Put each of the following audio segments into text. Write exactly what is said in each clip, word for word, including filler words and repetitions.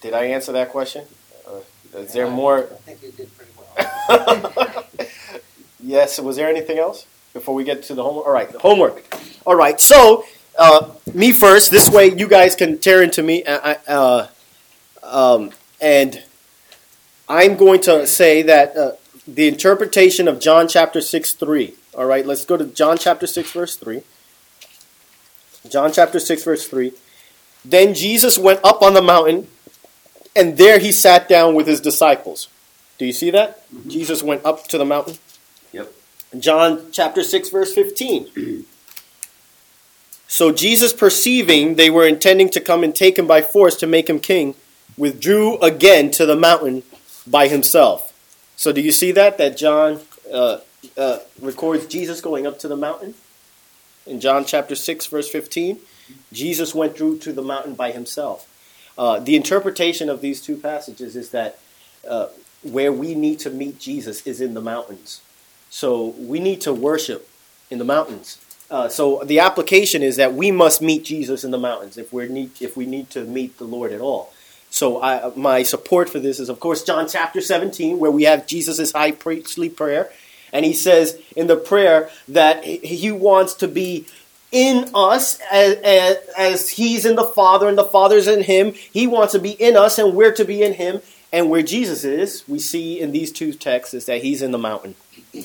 Did I answer that question? Uh, is there more? I think you did pretty well. Yes. Was there anything else before we get to the homework? All right, the homework. All right. So, uh, me first. This way, you guys can tear into me. Uh, uh, um, and I'm going to say that uh, the interpretation of John chapter six three. All right. Let's go to John chapter six verse three. John chapter six verse three. Then Jesus went up on the mountain, and there he sat down with his disciples. Do you see that? Mm-hmm. Jesus went up to the mountain. Yep. John chapter six verse fifteen. So Jesus, perceiving they were intending to come and take him by force to make him king, withdrew again to the mountain by himself. So do you see that? That John uh, uh, records Jesus going up to the mountain? In John chapter six verse fifteen. Jesus went through to the mountain by himself. Uh, the interpretation of these two passages is that uh, where we need to meet Jesus is in the mountains. So we need to worship in the mountains. Uh, so the application is that we must meet Jesus in the mountains if we need if we need to meet the Lord at all. So I, my support for this is, of course, John chapter seventeen, where we have Jesus' high priestly prayer. And he says in the prayer that he wants to be in us as, as, as he's in the Father and the Father's in him. He wants to be in us and we're to be in him. And where Jesus is, we see in these two texts, is that he's in the mountain.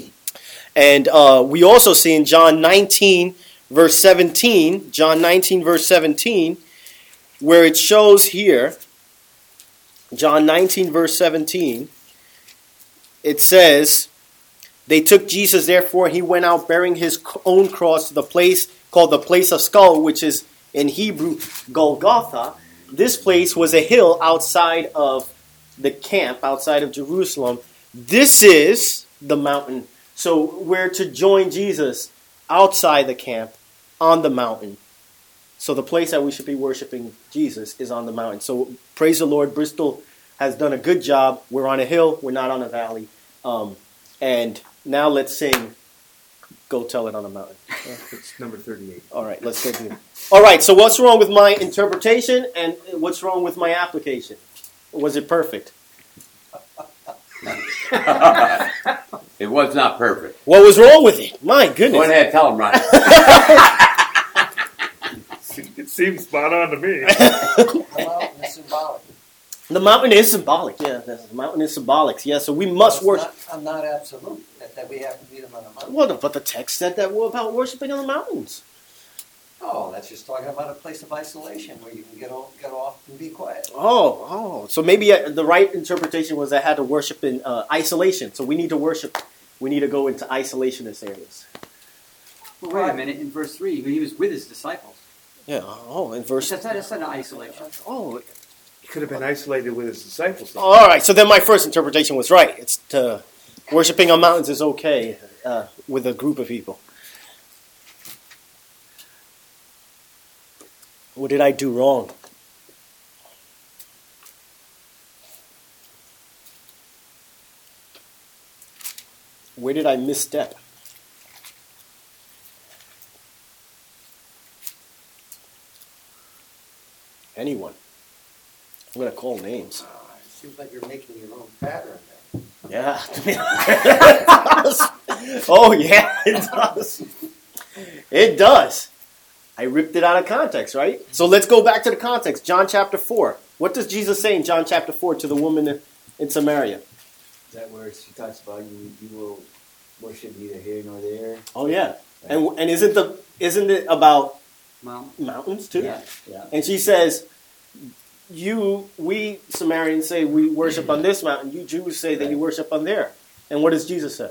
And uh, we also see in John nineteen, verse seventeen, John nineteen, verse seventeen, where it shows here, John nineteen, verse seventeen, it says, they took Jesus, therefore he went out bearing his own cross to the place called the place of skull, which is in Hebrew Golgotha. This place was a hill outside of the camp, outside of Jerusalem. This is the mountain. So we're to join Jesus outside the camp on the mountain. So the place that we should be worshiping Jesus is on the mountain. So praise the Lord, Bristol has done a good job. We're on a hill, we're not on a valley. Um, and now let's sing Go Tell It on the Mountain. It's number thirty-eight. All right, let's go do it. All right, so what's wrong with my interpretation and what's wrong with my application? Was it perfect? It was not perfect. What was wrong with it? My goodness. Go ahead, tell him, Ronnie. It seems spot on to me. The mountain is symbolic. The mountain is symbolic, yeah. The mountain is symbolic, yeah. So we must Well, worship. I'm not, I'm not absolute that, that we have to meet him on the mountain. Well, but the text said that we're about worshiping on the mountains. Oh, that's just talking about a place of isolation where you can get off, get off and be quiet. Oh, oh. So maybe uh, the right interpretation was I had to worship in uh, isolation. So we need to worship. We need to go into isolationist areas. Well, wait a minute. In verse three, he was with his disciples. Yeah. Oh, in verse. That's not, that's not an isolation. Oh. He could have been isolated with his disciples. All right. So then my first interpretation was right. It's to, worshiping on mountains is okay uh, with a group of people. What did I do wrong? Where did I misstep? Anyone? I'm going to call names. Uh, it seems like you're making your own pattern there. Yeah. It does. Oh, yeah, it does. It does. I ripped it out of context, right? So let's go back to the context. John chapter four. What does Jesus say in John chapter four to the woman in Samaria? Is that where she talks about you, you will worship neither here nor there? Oh, yeah. And and isn't the isn't it about Mountain. mountains too? Yeah, yeah. And she says, you, we Samaritans say we worship on this mountain. You Jews say that you worship on there. And what does Jesus say?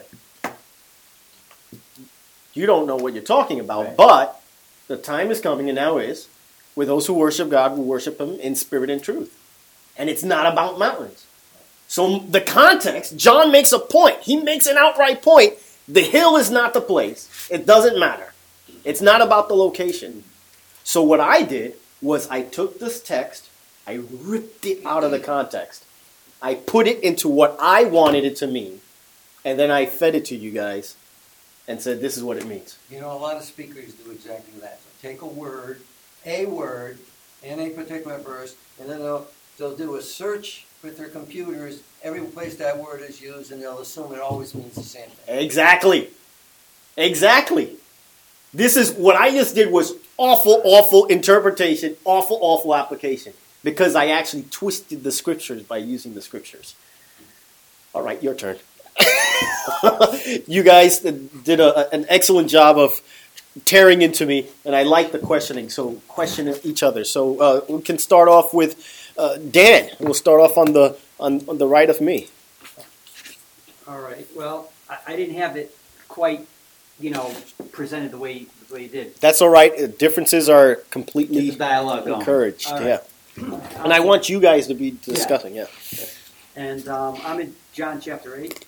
You don't know what you're talking about, Right. but the time is coming, and now is, where those who worship God will worship him in spirit and truth. And it's not about mountains. So the context, John makes a point. He makes an outright point. The hill is not the place. It doesn't matter. It's not about the location. So what I did was I took this text, I ripped it out of the context. I put it into what I wanted it to mean. And then I fed it to you guys and said, this is what it means. You know, a lot of speakers do exactly that. So take a word, a word, in a particular verse, and then they'll they'll do a search with their computers, every place that word is used, and they'll assume it always means the same thing. Exactly. Exactly. This is what I just did was awful, awful interpretation, awful, awful application. Because I actually twisted the scriptures by using the scriptures. All right, your turn. You guys did a, an excellent job of tearing into me, and I like the questioning. So question each other. So uh, we can start off with uh, Dan. We'll start off on the on, on the right of me. All right. Well, I, I didn't have it quite, you know, presented the way the way you did. That's all right. Uh, Differences are completely Get the dialogue going. encouraged. All right. Yeah, and I want you guys to be discussing. Yeah. And um, I'm in John chapter eight.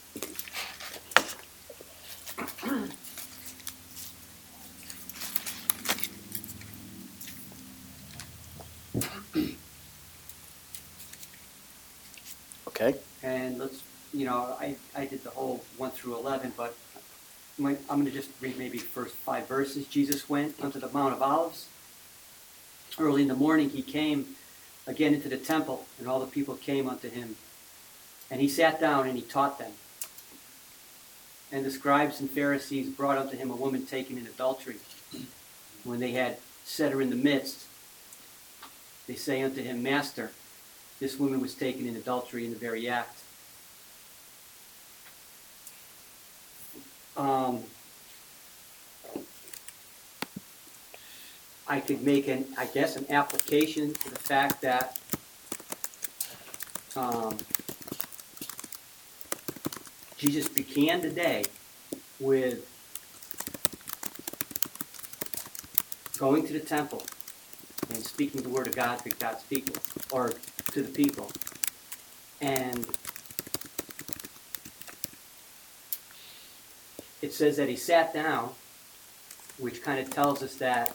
Okay. And let's, you know, I, I did the whole one through eleven, but my, I'm going to just read maybe first five verses. Jesus went unto the Mount of Olives. Early in the morning he came again into the temple, and all the people came unto him. And he sat down and he taught them. And the scribes and Pharisees brought unto him a woman taken in adultery. When they had set her in the midst, they say unto him, Master, this woman was taken in adultery in the very act. Um, I could make an, I guess, an application to the fact that um, Jesus began the day with going to the temple and speaking the word of God to God's people, or to the people. And it says that he sat down, which kind of tells us that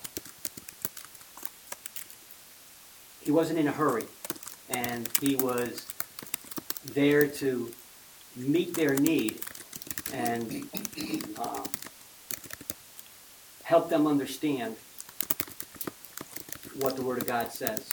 he wasn't in a hurry, and he was there to meet their need and um, help them understand what the Word of God says.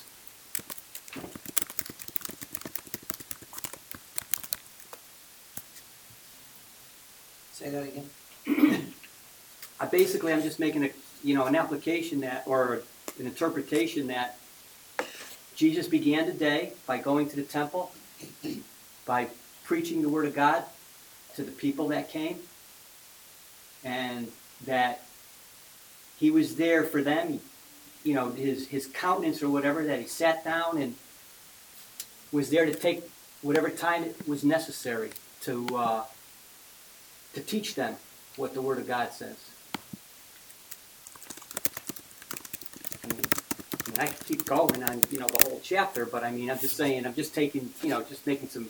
Say that again. I basically, I'm just making a, you know, an application that, or an interpretation that Jesus began the day by going to the temple, by preaching the Word of God to the people that came, and that he was there for them, you know, his, his countenance or whatever, that he sat down and was there to take whatever time it was necessary to uh, to teach them what the Word of God says. I mean, I mean, I could keep going on, you know, the whole chapter, but I mean, I'm just saying, I'm just taking, you know, just making some,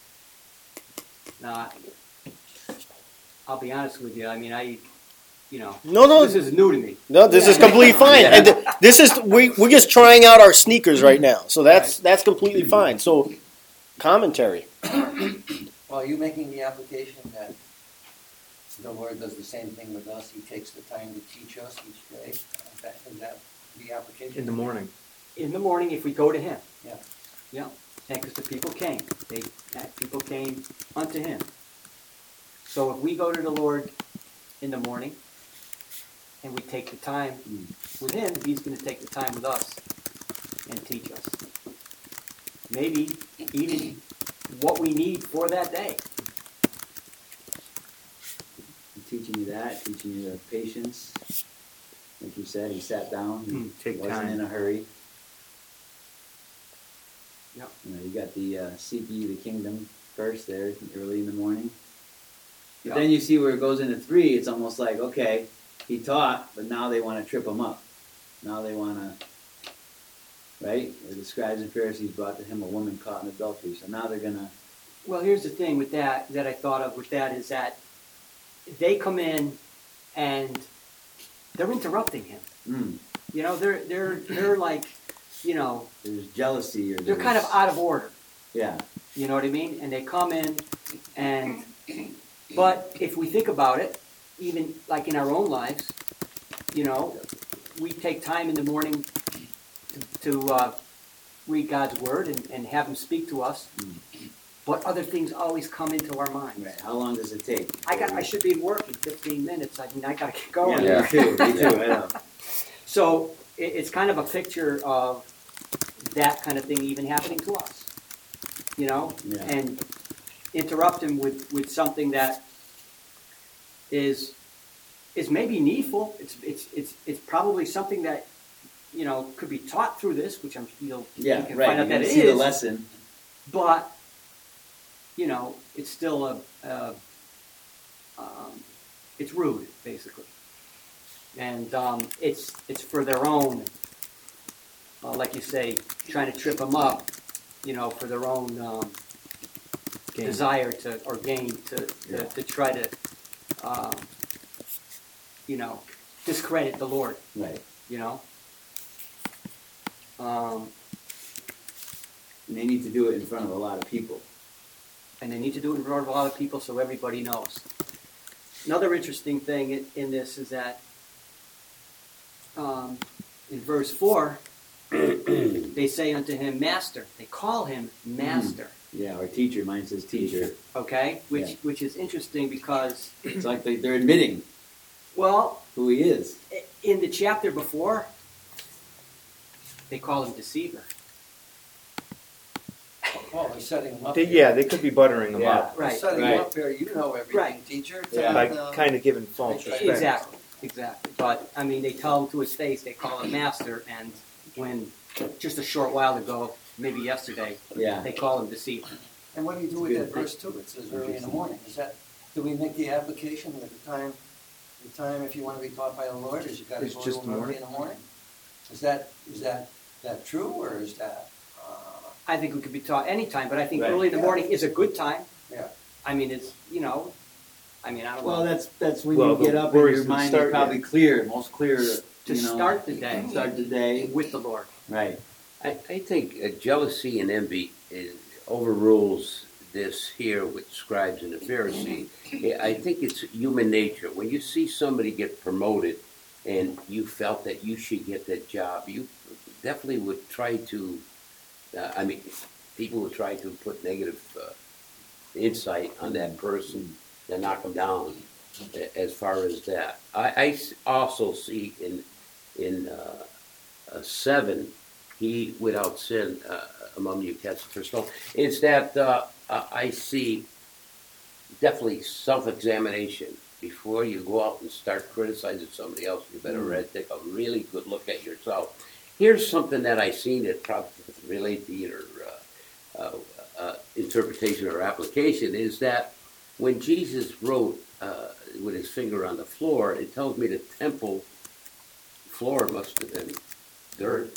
uh, I'll be honest with you, I mean, I, you know, No, no. this is new to me. No, this is completely fine. Yeah. And th- this is we we're just trying out our sneakers right now, so that's that's completely fine. So, commentary. Well, are you making the application that the Lord does the same thing with us? He takes the time to teach us each day. Is that, is that the application? In the morning. In the morning, if we go to him, Yeah. yeah, and because the people came, they that people came unto him. So if we go to the Lord in the morning, and we take the time with him, he's going to take the time with us and teach us. Maybe even what we need for that day. Teaching you that, teaching you the patience. Like you said, he sat down. He Mm, take wasn't time. in a hurry. Yep. You know, you got the uh, seek ye the kingdom first there, early in the morning. But Yep. then you see where it goes into three, it's almost like, okay, he taught, but now they want to trip him up. Now they want to, right? The scribes and Pharisees brought to him a woman caught in adultery. So now they're going to, Well, here's the thing with that that I thought of with that is that they come in and they're interrupting him. mm, You know, they're they're they're like, you know, there's jealousy or they're kind of there's- out of order. Yeah. You know what I mean? And they come in and, but if we think about it, even like in our own lives, you know, we take time in the morning to, to uh, read God's word and, and have him speak to us, but other things always come into our minds. Right. How long does it take? I got I should be working fifteen minutes. I mean, I got to get going. Yeah, Yeah. me too. Me too. I know. So it, it's kind of a picture of that kind of thing even happening to us, you know, Yeah. and interrupt him with, with something that is is maybe needful. It's it's it's it's probably something that, you know, could be taught through this, which I'm you'll Yeah, you can right. find out You that can it see the is. lesson. But you know, it's still a, a um, it's rude, basically, and um, it's it's for their own, uh, like you say, trying to trip them up, you know, for their own um, desire to or gain to to, Yeah. to try to, um, you know, discredit the Lord, Right. you know. Um, And they need to do it in front of a lot of people. and they need to do it in front of a lot of people so everybody knows. Another interesting thing in, in this is that um, in verse four, they say unto him, Master. They call him Master, Yeah, or teacher. Mine says teacher. okay? Which Yeah. which is interesting because, It's like they, they're admitting well, who he is. i- in the chapter before, they call him Deceiver. Oh, he's setting him up. They, here. yeah, they could be buttering them Yeah. up Right. He's setting right. him up here. You know everything, Right. teacher. Yeah. by Tell him, kind of giving false Exactly. respect. Exactly, exactly. But, I mean, they tell him to his face, they call him Master, and when just a short while ago, maybe yesterday, Yeah. they call him Deceiver. And what do you do with that verse two? It says early in the morning. Is that, do we make the application that the time, the time if you want to be taught by the Lord is you got to It's go just to him early morning? in the morning? Is that, is that, that true or is that, uh, I think we could be taught anytime, but I think Right. early in the Yeah. morning is a good time. yeah. I mean, it's, you know, I mean, I don't Well, know, that's that's when Well, you the get up and worries your would mind start, is probably yeah. clear, most clear. to you know, start the day Start the day. with the Lord. Right. I, I think uh, jealousy and envy is, overrules this here with scribes and the Pharisees. I I think it's human nature. When you see somebody get promoted and you felt that you should get that job, you definitely would try to, uh, I mean, people would try to put negative uh, insight on that person to knock them down a- as far as that. I, I s- also see in, in uh, uh, seven, he without sin uh, among you cast the first stone. It's that uh, uh, I see definitely self-examination before you go out and start criticizing somebody else. You better read, take a really good look at yourself. Here's something that I seen that probably doesn't relate to either uh, uh, uh, interpretation or application is that when Jesus wrote uh, with his finger on the floor, it tells me the temple floor must have been dirt.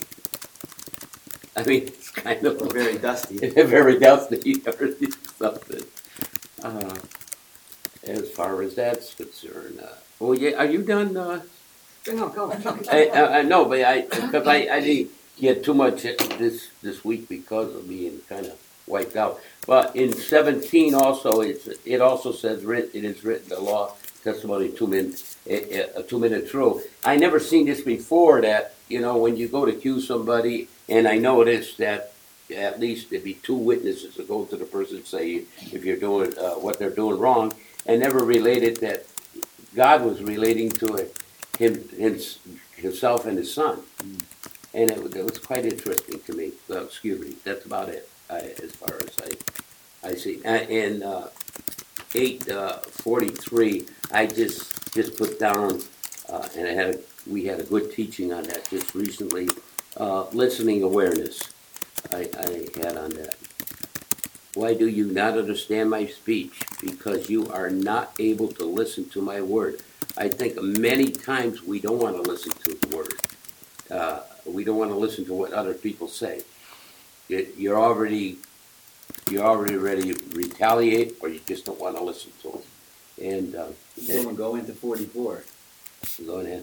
I mean, it's kind of Or very dusty. very dusty or something. Uh, as far as that's concerned. Uh, well, yeah, are you done? Uh, No, go. I, I, I know, but I because I, I didn't get too much this this week because of being kind of wiped out. But in seventeen also, it's it also says writ, it is written the law, testimony, two men, a, a two minute rule. I never seen this before. That you know when you go to accuse somebody, and I noticed that at least there'd be two witnesses to go to the person and say if you're doing uh, what they're doing wrong, and never related that God was relating to it. Him, his, himself and his son, and it, it was quite interesting to me. Well, excuse me, that's about it I, as far as I, I see. Uh, in uh, eight uh, forty-three, I just just put down, uh, and I had a, we had a good teaching on that just recently. Uh, listening awareness, I, I had on that. Why do you not understand my speech? Because you are not able to listen to my word. I think many times we don't want to listen to the word. Uh, we don't want to listen to what other people say. It, you're already you're already ready to retaliate, or you just don't want to listen to them. And uh, Someone go into forty-four. go ahead.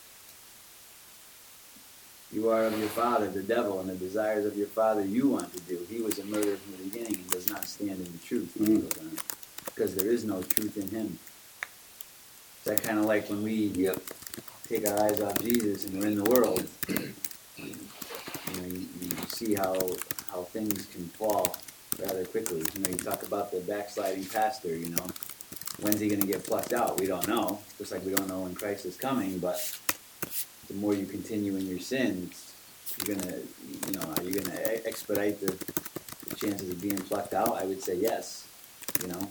You are of your father, the devil, and the desires of your father you want to do. He was a murderer from the beginning and does not stand in the truth. He Mhm. goes on, because there is no truth in him. Is that kind of like when we Yep. take our eyes off Jesus and we're in the world? You know, you, you see how how things can fall rather quickly. You know, you talk about the backsliding pastor, you know. When's he going to get plucked out? We don't know. Just like we don't know when Christ is coming, but the more you continue in your sins, you're going to, you know, are you going to expedite the, the chances of being plucked out? I would say yes, you know.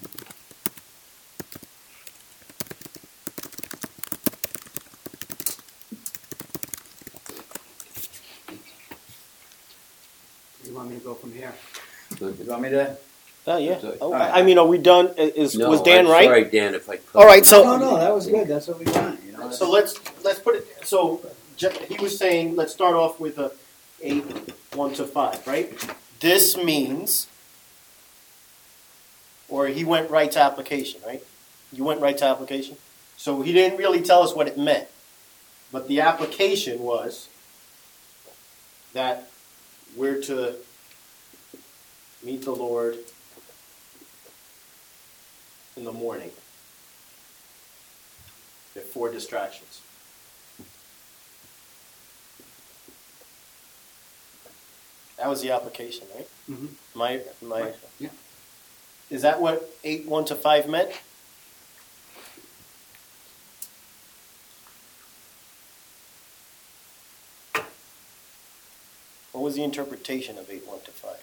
You want me to go from here? Do you want me to? Oh yeah. Sorry. Oh, Alright. I mean, are we done? Is No, was Dan I'm right? Sorry, Dan, if I. cut All right. you. So No, no, that was good. That's what we want, you know. So let's let's put it. So Je- he was saying, let's start off with a eight, one to five, right? This means, or he went right to application, right? You went right to application. So he didn't really tell us what it meant, but the application was that we're to meet the Lord in the morning. There are four distractions. That was the application, right? Mm-hmm. My, my. Right, yeah. Is that what eight one to five meant? What was the interpretation of eight one to five?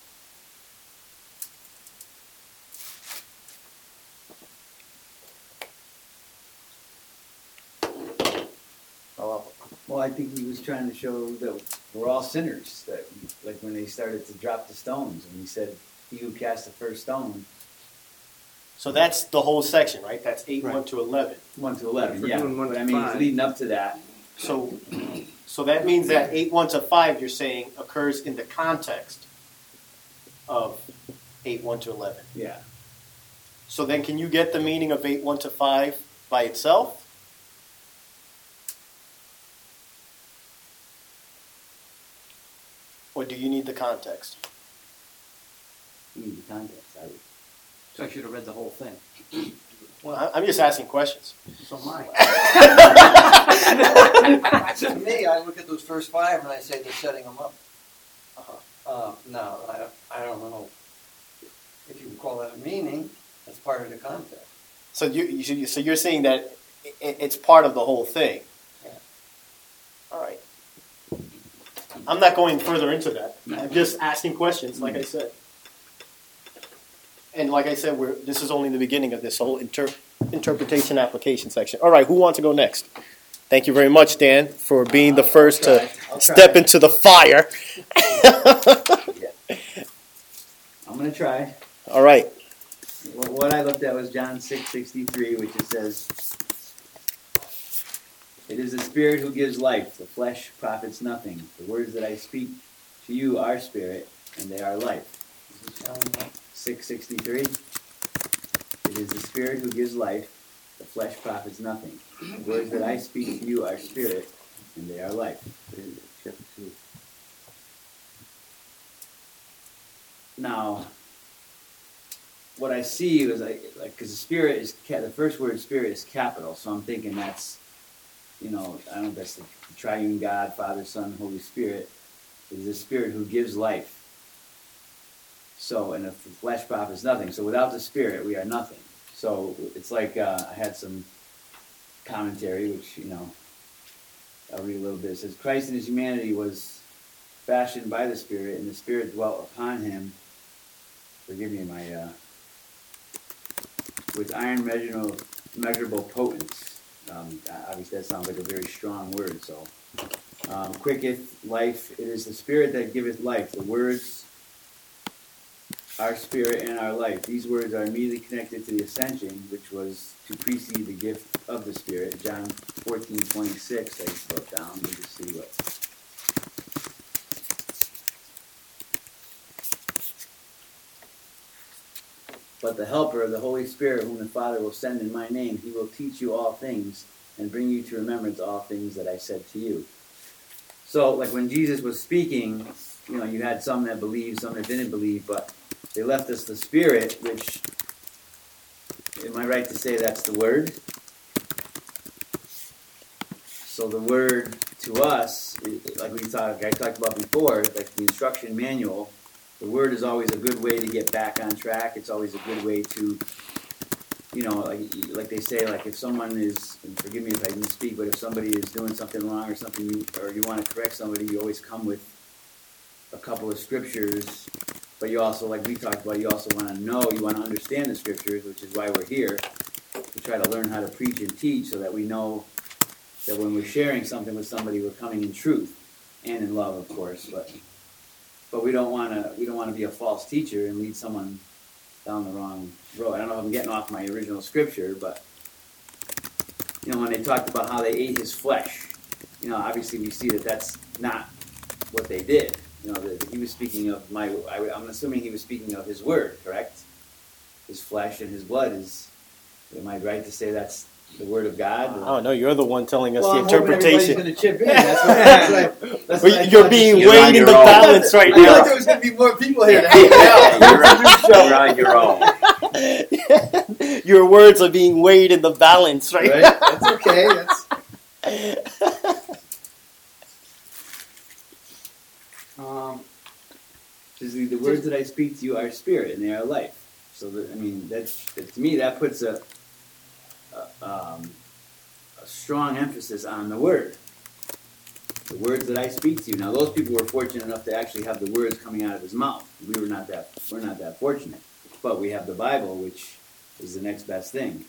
Oh, Well, I think he was trying to show that we're all sinners. That, like when they started to drop the stones, and he said, "He who cast the first stone." so that's the whole section, right? That's eight one Right. to eleven. One to eleven, We're yeah. doing one But to I mean, five. it's leading up to that. So, so that means that eight one to five, you're saying, occurs in the context of eight one to eleven. Yeah. So then, can you get the meaning of eight one to five by itself? Or do you need the context? You need the context. I would. So I should have read the whole thing. Well, I- I'm just asking questions. So am I. To me, I look at those first five and I say they're setting them up. Uh-huh. Uh, no, I, I don't know if you would call that a meaning. That's part of the context. So you, you so you're saying that i- it's part of the whole thing. Yeah. All right. I'm not going further into that. I'm just asking questions, like I said. And like I said, we're this is only the beginning of this whole inter, interpretation application section. All right, who wants to go next? Thank you very much, Dan, for being the I'll- first I'll to try. I'll step try. into the fire. I'm gonna try. All right. What, what I looked at was John six sixty three, which it says, "It is the Spirit who gives life; the flesh profits nothing. The words that I speak to you are spirit, and they are life." six sixty-three. "It is the Spirit who gives life; the flesh profits nothing. The words that I speak to you are spirit, and they are life." Now, what I see was like, like, because the spirit is ca- the first word spirit is capital, so I'm thinking that's, you know, I don't know if that's the triune God, Father, Son, Holy Spirit, is the Spirit who gives life. So, and if the flesh profits nothing, so without the Spirit, we are nothing. So it's like uh, I had some commentary, which, you know, I'll read a little bit. It says, "Christ in his humanity was fashioned by the Spirit, and the Spirit dwelt upon him." Forgive me, my uh, with iron measurable, measurable potence. Um, obviously, that sounds like a very strong word. So, um, quicketh life. It is the Spirit that giveth life. The words are spirit and our life. These words are immediately connected to the ascension, which was to precede the gift of the Spirit. John fourteen twenty six. I just wrote down. Let me just see what. "But the Helper, the Holy Spirit, whom the Father will send in my name, he will teach you all things and bring you to remembrance all things that I said to you." So, like when Jesus was speaking, you know, you had some that believed, some that didn't believe, but they left us the Spirit, which, am I right to say that's the Word? So the Word, to us, it- like we talked, I talked about before, like the instruction manual, the word is always a good way to get back on track. It's always a good way to, you know, like like they say, like if someone is, and forgive me if I didn't speak, but if somebody is doing something wrong or something, you, or you want to correct somebody, you always come with a couple of scriptures. But you also, like we talked about, you also want to know, you want to understand the scriptures, which is why we're here, to try to learn how to preach and teach, so that we know that when we're sharing something with somebody, we're coming in truth and in love, of course. But but we don't want to we don't want to be a false teacher and lead someone down the wrong road. I don't know if I'm getting off my original scripture, but you know, when they talked about how they ate his flesh, you know, obviously we see that that's not what they did. You know, that he was speaking of my. I, I'm assuming he was speaking of his word, correct? His flesh and his blood is. Am I right to say that's the word of God? I don't know. You're the one telling us Well, the I'm hoping everybody's interpretation. going to chip in. That's what, that's what I, that's what I You're thought being this- You're on weighed in the your own. balance right I thought now. there was going to be more people here. Yeah, you're, on, you're on your own. Your words are being weighed in the balance right, Right? now. That's okay. That's, Um, Just the, the words that I speak to you are spirit and they are life. So that, I mean, that's that, to me that puts a, a, um, a strong emphasis on the word. The words that I speak to you. Now, those people were fortunate enough to actually have the words coming out of his mouth. We were not that. We're not that fortunate. But we have the Bible, which is the next best thing.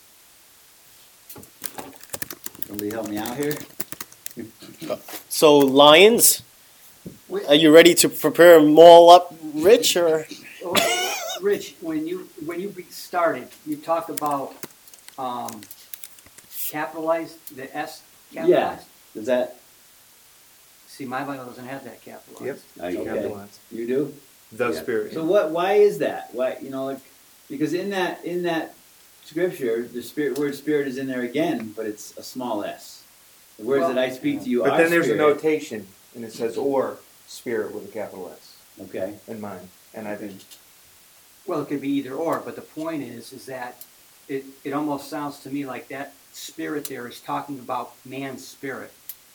Somebody help me out here. So, Lions, we- are you ready to prepare them all up, Rich? Or oh, Rich, when you when you be- started, you talked about um, capitalized the S capitalized. Does that See, my Bible doesn't have that capitalized. Yep. I Okay. Capitalized. you do? The Yeah. Spirit. So what? Why is that? Why you know like because in that in that scripture the spirit word spirit is in there again, but it's a small s. The words Well, that I speak to you But are then there's spirit. a notation, and it says "or Spirit" with a capital S Okay. in mine, and I didn't. Well, it could be either or, but the point is, is that it, it almost sounds to me like that spirit there is talking about man's spirit.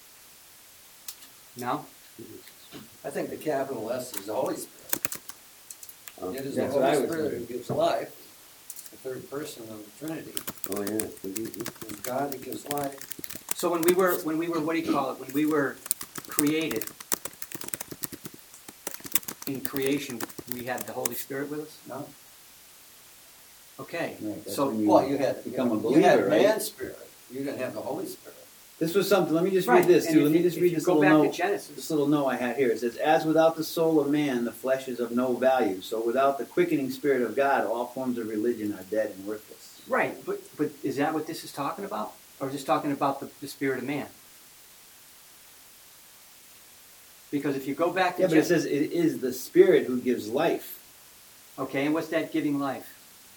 No? I think the capital S is the Holy Spirit. Oh, It is the That's what I Holy was Spirit who thinking. gives life. The third person of the Trinity oh yeah. is God who gives life. So when we were, when we were, what do you call it? When we were created, in creation, we had the Holy Spirit with us? No? Okay. Right, that's So, when you Well, you had become a You believer, had right? man's spirit. You didn't have the Holy Spirit. This was something. Let me just right. read this and too. if Let me you- just if read you this go little back note. to Genesis. This little note I had here. It says, "As without the soul of man, the flesh is of no value. So without the quickening spirit of God, all forms of religion are dead and worthless." Right, but but is that what this is talking about? Or is this talking about the, the spirit of man? Because if you go back to Yeah, but it Gen- says it is the spirit who gives life. okay, and what's that giving life?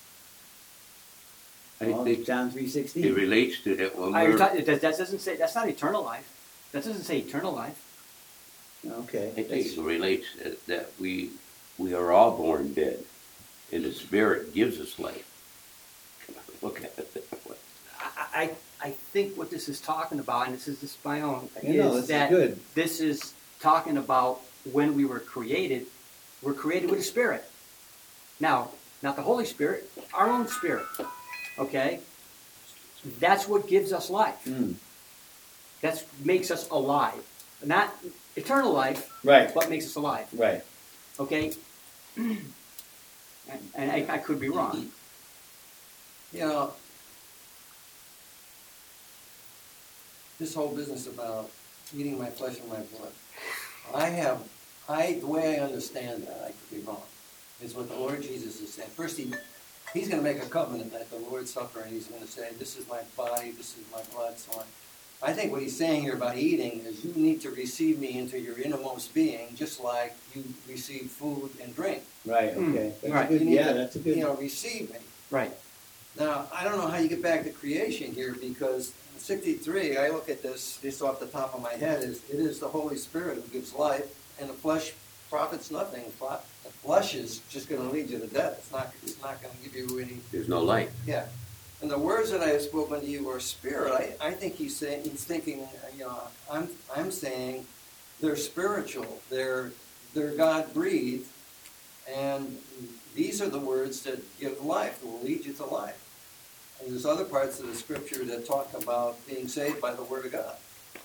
I Well, think John three it sixteen. relates to that when I, we're. that, that doesn't say that's not eternal life. That doesn't say eternal life. Okay. I think That's- it relates that, that we we are all born dead, and the Spirit gives us life. Look at it that way. I, I I think what this is talking about, and this is just my own, You know, is this is that good. this is talking about when we were created. We're created with a spirit. Now, not the Holy Spirit, our own spirit. Okay, that's what gives us life. Mm. That makes us alive, not eternal life, Right. but makes us alive. Right. Okay, and, and I, I could be wrong. You know, this whole business about eating my flesh and my blood. I have, I the way I understand that, I could be wrong, is what the Lord Jesus is saying. First, he, he's going to make a covenant at the Lord's Supper, and he's going to say, this is my body, this is my blood, so on. I think what he's saying here about eating is you need to receive me into your innermost being, just like you receive food and drink. Right. Mm. Okay. That's Right. a good. You need Yeah, to, that's a good. You know, receive me. Right. Now, I don't know how you get back to creation here, because in sixty-three, I look at this just off the top of my head, is it is the Holy Spirit who gives life, and the flesh profits nothing. The flesh is just going to lead you to death. It's not. It's not going to give you any. There's no life. Yeah. And the words that I have spoken to you are spirit. I, I think he's saying, he's thinking, you know, I'm, I'm saying they're spiritual. They're, they're God-breathed. And these are the words that give life, that will lead you to life. And there's other parts of the scripture that talk about being saved by the word of God.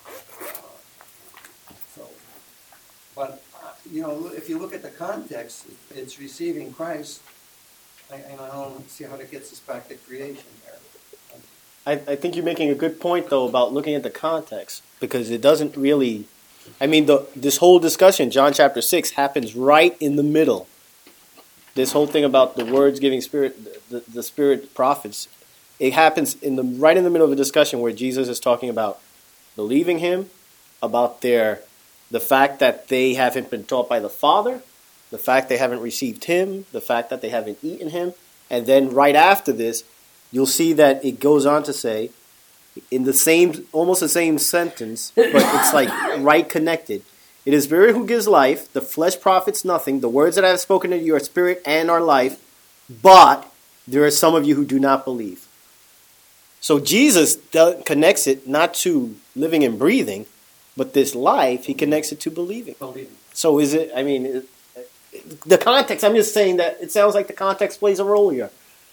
Uh, so, but, uh, you know, if you look at the context, it's receiving Christ. I, and I don't see how that gets us back to creation there. I, I think you're making a good point, though, about looking at the context, because it doesn't really, I mean, the this whole discussion, John chapter six, happens right in the middle. This whole thing about the words giving spirit, the, the spirit prophets, it happens in the right in the middle of a discussion where Jesus is talking about believing him, about their the fact that they haven't been taught by the Father, the fact they haven't received him, the fact that they haven't eaten him, and then right after this, you'll see that it goes on to say, in the same, almost the same sentence, but it's like right connected. It is spirit who gives life, the flesh profits nothing, the words that I have spoken to you are spirit and are life, but there are some of you who do not believe. So Jesus connects it not to living and breathing, but this life, he connects it to believing. Believing. So is it, I mean, it, the context, I'm just saying that it sounds like the context plays a role here.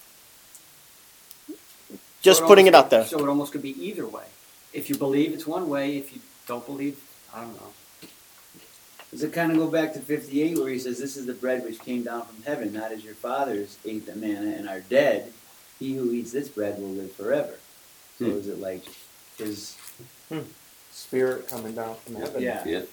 Just So it putting it almost out there. could- So it almost could be either way. If you believe, it's one way. If you don't believe, I don't know. Does it kind of go back to fifty-eight where he says, this is the bread which came down from heaven, not as your fathers ate the manna and are dead. He who eats this bread will live forever. So Hmm. is it like his... Spirit coming down from heaven. Yeah. Yeah.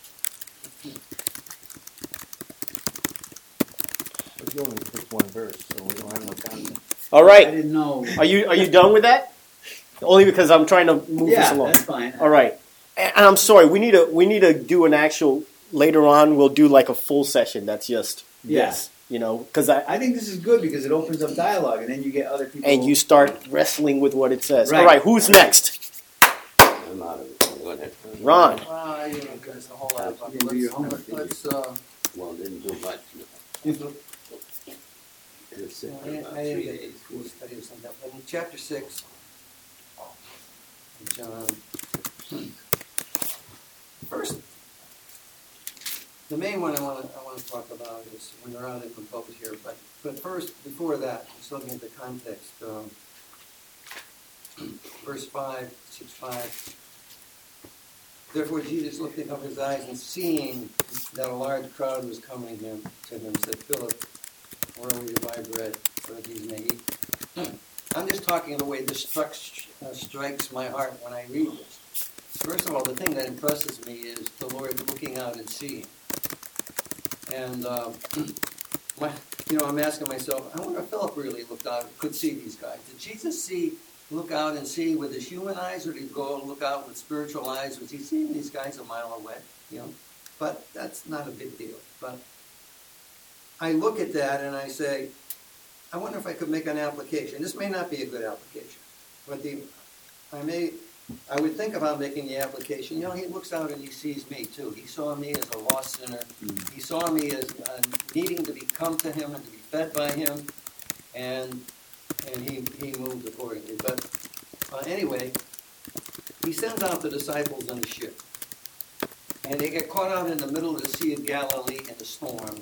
But you only picked one verse, so we don't have no context. All I right. didn't know. Are you are you done with that? Only because I'm trying to move yeah, this along. that's fine. All right. And I'm sorry, we need to we need to do an actual later on we'll do like a full session that's just Yeah. this, you know, cuz I I think this is good because it opens up dialogue, and then you get other people... and you start wrestling with what it says. Right. All right, who's next? I'm out of it. Go ahead. Ron. Well, I didn't get a whole lot of You didn't do your homework, Let's, did you? let's, uh, Well, didn't do much. It's sitting I for didn't, about I didn't three get days. to study this on that. But in chapter six, John, first, the main one I want to I want to talk about is when they're out in the public here. But but first, before that, just looking at the context, um, verse five, six five. Therefore Jesus lifting up his eyes and seeing that a large crowd was coming him to him, said, Philip, where will you buy bread so that these may eat? I'm just talking the way this struck, uh, strikes my heart when I read this. First of all, the thing that impresses me is the Lord looking out and seeing. And, um, my, you know, I'm asking myself, I wonder if Philip really looked out, could see these guys. Did Jesus see, look out and see with his human eyes, or did he go and look out with spiritual eyes? Was he seeing these guys a mile away? You know, but that's not a big deal. But I look at that and I say, I wonder if I could make an application. This may not be a good application, but the I may I would think about making the application. You know, he looks out and he sees me too. He saw me as a lost sinner. He saw me as uh, needing to be come to him and to be fed by him, and and he he moved accordingly. But uh, anyway, he sends out the disciples in the ship, and they get caught out in the middle of the Sea of Galilee in a storm.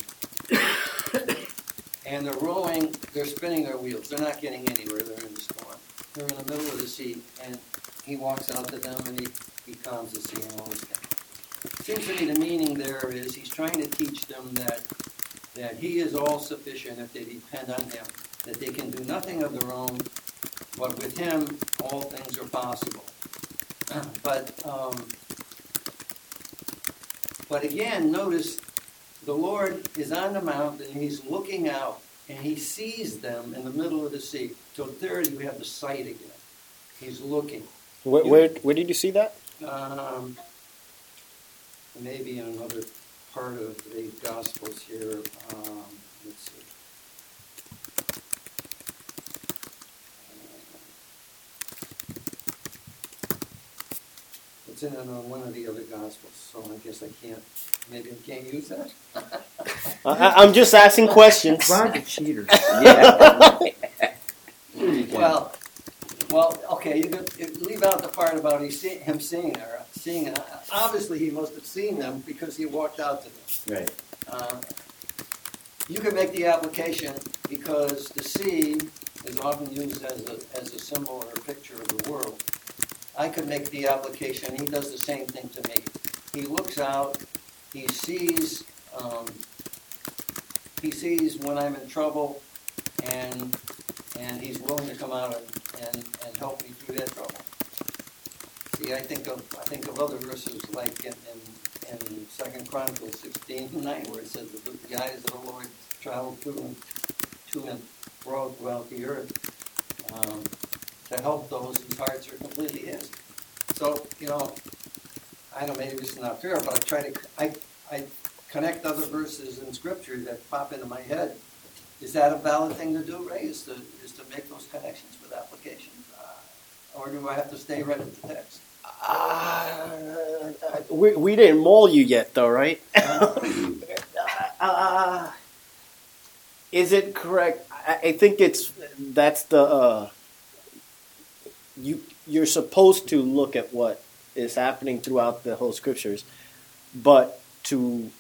And they're rowing, they're spinning their wheels. They're not getting anywhere. They're in the storm. They're in the middle of the sea, and he walks out to them, and he, he calms the sea and all this thing. Seems to me the meaning there is he's trying to teach them that that he is all-sufficient if they depend on him, that they can do nothing of their own, but with him, all things are possible. But, um, but again, notice the Lord is on the mountain, and he's looking out, and he sees them in the middle of the sea. So there you have the sight again. He's looking. Where, where, where did you see that? Um, maybe in another part of the Gospels here. Um, let's see. It's in uh, one of the other Gospels, so I guess I can't. Maybe I can't use that. I, I'm just asking questions. Bunch of cheaters. Yeah. Well, Well, okay, you can you leave out the part about he see, him seeing her, seeing her. Obviously, he must have seen them because he walked out to them. Right. Um, you can make the application because the sea is often used as a as a symbol or a picture of the world. I could make the application. He does the same thing to me. He looks out. He sees. Um, he sees when I'm in trouble, and and he's willing to come out and, and, and help me through that trouble. See, I think of I think of other verses like in in, in Second Chronicles sixteen nine, where it says the, the eyes of the Lord travel to and to and fro throughout the earth um, to help those whose hearts are completely His. So you know, I don't know, maybe this is not fair, but I try to I I connect other verses in Scripture that pop into my head. Is that a valid thing to do, Ray? Is to is to make those connections with applications, uh, or do I have to stay right at the text? Uh, we, we didn't maul you yet, though, right? uh, is it correct? I, I think it's that's the uh, you you're supposed to look at what is happening throughout the whole scriptures, but to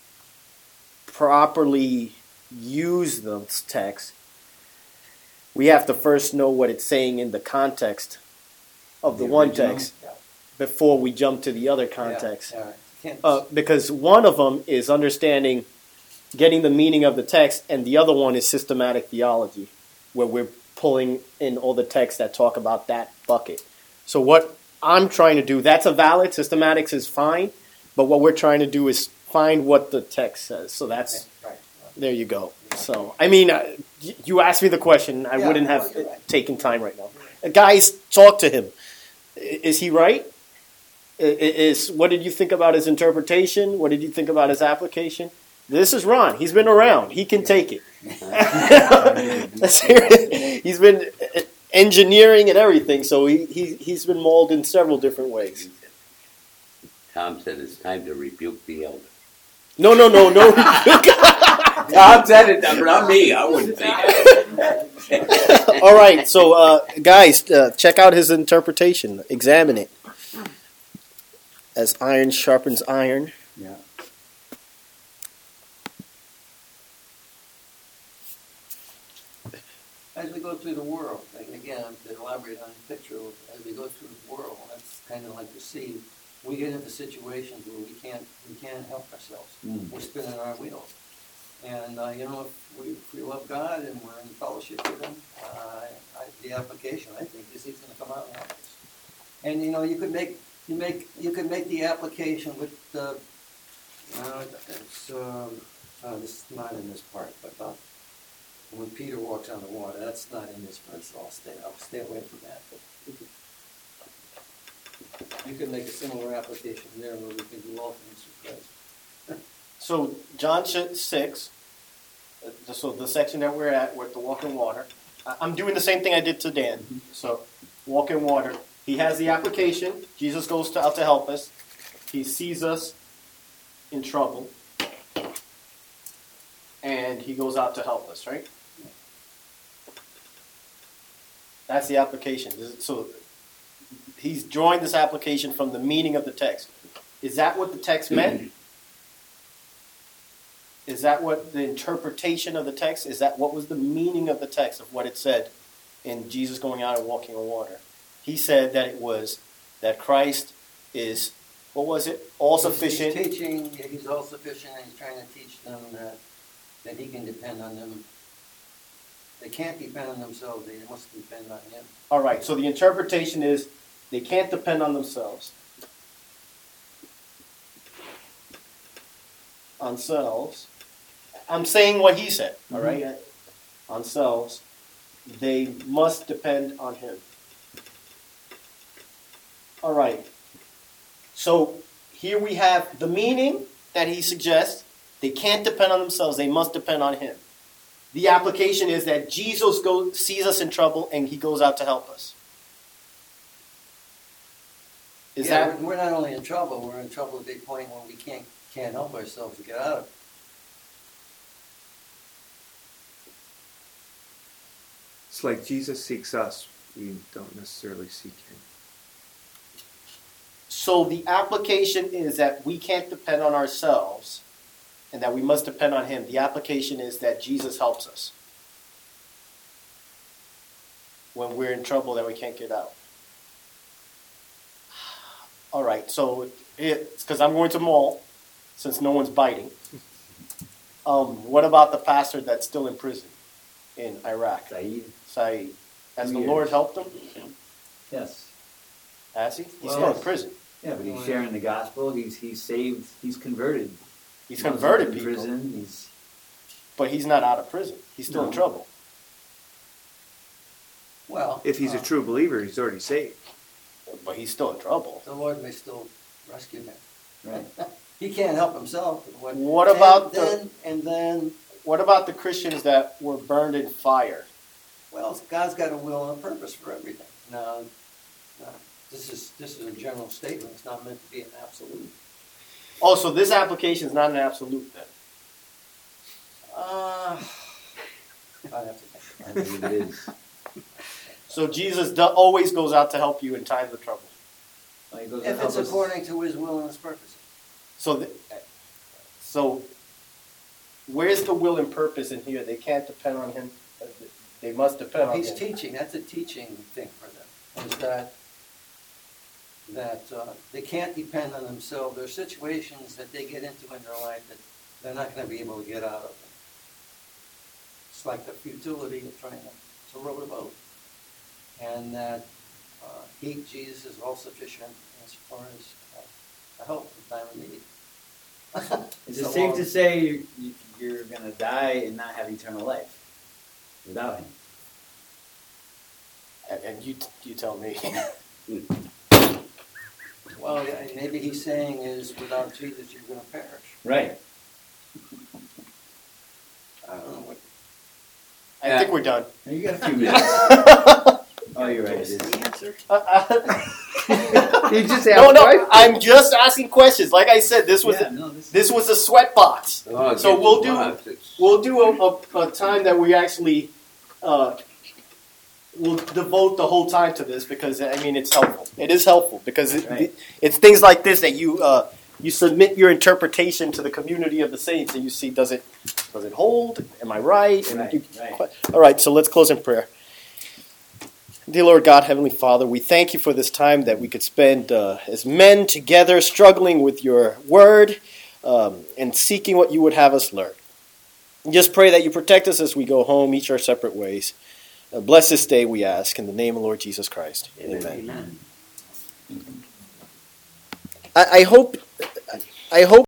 properly use the text, we have to first know what it's saying in the context of the, The one original? text before we jump to the other context. Yeah, yeah. Can't- Uh, because one of them is understanding, getting the meaning of the text, and the other one is systematic theology, where we're pulling in all the texts that talk about that bucket. So what I'm trying to do, that's a valid, systematics is fine, but what we're trying to do is find what the text says. So that's, right. there you go. So, I mean, uh, y- you asked me the question, I Yeah, wouldn't well, have you're right. taken time right now. Uh, Guys, talk to him. I- Is he right? I- i- Is what did you think about his interpretation? What did you think about his application? This is Ron. He's been around. He can take it. Let's hear it. He's been uh, engineering and everything, so he, he, he's been mauled in several different ways. Tom said it's time to rebuke the elder. No, no, no, no. Tom said it, but not me. I wouldn't say that. All right, so uh, guys, uh, check out his interpretation. Examine it. As iron sharpens iron. Yeah. As we go through the world, and again, to elaborate on the picture, as we go through the world, that's kind of like the sea. We get into situations where we can't we can't help ourselves. Mm. We're spinning our wheels, and uh, you know, if we, if we love God and we're in fellowship with Him, uh, I, the application, I think, is He's going to come out and help us. And you know, you could make you make you could make the application with the. Uh, it's, um, uh, this is not in this part, but. Uh, When Peter walks on the water, that's not in this verse, so I'll stay, I'll stay away from that. But you can make a similar application there where we can do all things through Christ. So John six, uh, so the section that we're at, with the walk in water. I- I'm doing the same thing I did to Dan. So walk in water. He has the application. Jesus goes to, out to help us. He sees us in trouble. And he goes out to help us, right? That's the application. So he's drawing this application from the meaning of the text. Is that what the text meant? Is that what the interpretation of the text? Is that what was the meaning of the text of what it said in Jesus going out and walking on water? He said that it was that Christ is, what was it? All sufficient. He's teaching, he's all sufficient, and he's trying to teach them that, that he can depend on them. They can't depend on themselves, they must depend on him. All right, so the interpretation is they can't depend on themselves. On selves. I'm saying what he said, all right? On selves. They must depend on him. All right. So here we have the meaning that he suggests. They can't depend on themselves. They must depend on him. The application is that Jesus goes, sees us in trouble and he goes out to help us. Is yeah, that... we're, we're not only in trouble, we're in trouble at the point when we can't can't help ourselves to get out of it. It's like Jesus seeks us we don't necessarily seek Him. So the application is that we can't depend on ourselves and that we must depend on Him. The application is that Jesus helps us when we're in trouble that we can't get out. All right, so it's because I'm going to mall since no one's biting. Um, what about the pastor that's still in prison in Iraq? Saeed. Saeed. Has Two the years. Lord helped him? Yes. Has he? He's Well, still in yes. prison. Yeah, but he's sharing the gospel. He's he's saved. He's converted. He's converted in people, prison. He's but he's not out of prison. He's still in No. trouble. Well, If he's a uh, true believer, he's already saved. But he's still in trouble. the Lord may still rescue him. right. He can't help himself. but What, What and about the- then? And then, What about the Christians that were burned in fire? well, God's got a will and a purpose for everything. Now, now, this is this is a general statement. It's not meant to be an absolute. Oh, so this application is not an absolute then. Uh, I'd have to think. I believe it is. So Jesus do, always goes out to help you in times of trouble. Well, he goes to If help it's us- according to His will and His purpose. So, the, so where's the will and purpose in here? They can't depend on Him. They must depend on He's Him. teaching. That's a teaching thing for them. Is that that uh, they can't depend on themselves. There are situations that they get into in their life that they're not going to be able to get out of them. It's like the futility of trying to, to row a boat, and that uh, He, Jesus, is all sufficient as far as uh, help in time of need. Is it So, safe um, to say you, you, you're going to die and not have eternal life without Him? And, and you, you tell me. Well, yeah, maybe He's saying is without Jesus you're going to perish. Right. I don't know what. I think we're done. You got a few minutes. Oh, you're right. It is. The answer. You just no, no, I'm just asking questions. Like I said, this was Yeah, a, no, this, this was a sweat box. Oh, So get we'll the do- box. It's- We'll do a, a, a time that we actually uh, will devote the whole time to this because I mean it's helpful. It is helpful because it, Right. it's things like this that you uh, you submit your interpretation to the community of the saints and you see does it does it hold? Am I right? And Right, you- right. All right, so let's close in prayer. Dear Lord God, Heavenly Father, we thank you for this time that we could spend uh, as men together struggling with your word um, and seeking what you would have us learn. Just pray that you protect us as we go home, each our separate ways. Uh, bless this day, we ask, in the name of Lord Jesus Christ. Amen. Amen. I, I hope, I hope.